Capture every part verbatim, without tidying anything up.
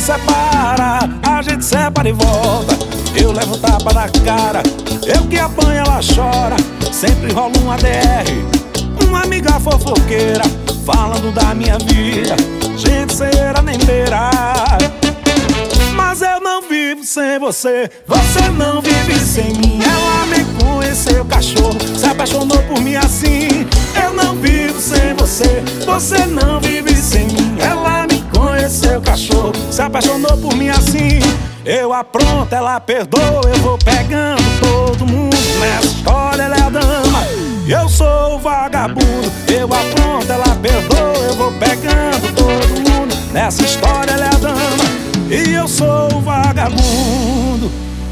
separa, a gente separa e volta. Eu levo tapa na cara, eu que apanho ela chora. Sempre rola um A D R, uma amiga fofoqueira, falando da minha vida, gente cera nem beira. Mas eu não vivo sem você, você não vive sem mim. Ela me conheceu, cachorro, se apaixonou por mim assim. Eu não vivo sem você, você não vive sem mim. Ela me conheceu, cachorro, se apaixonou por mim assim. Eu apronto, ela perdoa, eu vou pegando todo mundo. Nessa história ela é a dama, eu sou o vagabundo. Eu apronto, ela perdoa, eu vou pegando todo mundo. Nessa história ela é a dama e eu sou o vagabundo.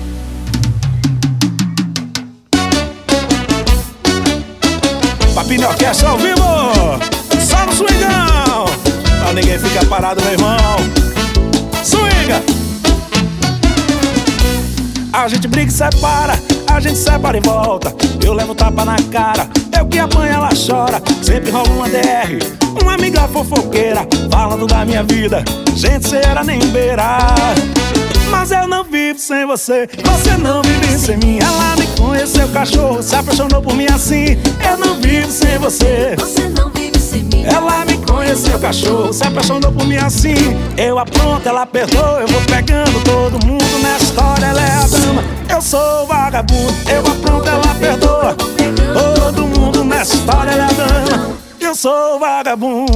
Papinho Orquestra ao vivo, só no swingão, pra ninguém fica parado, meu irmão. Swinga! A gente briga e separa, a gente separa e volta. Eu levo tapa na cara, eu que apanho ela chora. Sempre rola um A D R, uma amiga fofoqueira, falando da minha vida, gente cera nem beira. Mas eu não vivo sem você, você não vive sem mim. Ela me conheceu, cachorro, se apaixonou por mim assim. Eu não vivo sem você, você não vive sem mim. Ela me conheceu, cachorro, se apaixonou por mim assim. Eu apronto, ela perdoa, eu vou pegando todo mundo. Nessa história ela é a dama, eu sou o vagabundo. Eu apronto, ela perdoa todo mundo. Nessa história ela é a dama, eu sou o vagabundo.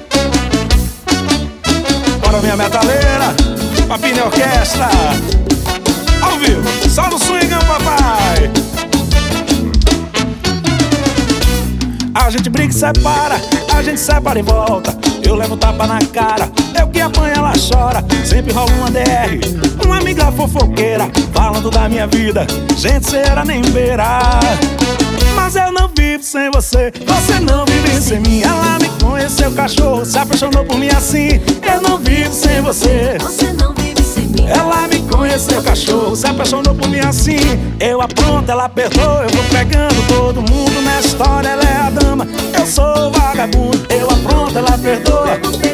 Bora minha metaleira, Papinho Orquestra ao vivo, só no swingão, papai. A gente briga e separa, a gente separa e volta. Eu levo tapa na cara, eu que apanho ela chora. Sempre rola um A D R, uma amiga fofoqueira, falando da minha vida, gente cera nem beira. Mas eu não vivo sem você, você não vive sem mim. Ela me conheceu, cachorro, se apaixonou por mim assim. Eu não vivo sem você, você não vive sem mim. Ela me conheceu, cachorro, se apaixonou por mim assim. Eu apronto, ela perdoa, eu vou pegando todo mundo. Nessa história ela é a dama, eu sou o vagabundo. Eu apronto, ela perdoa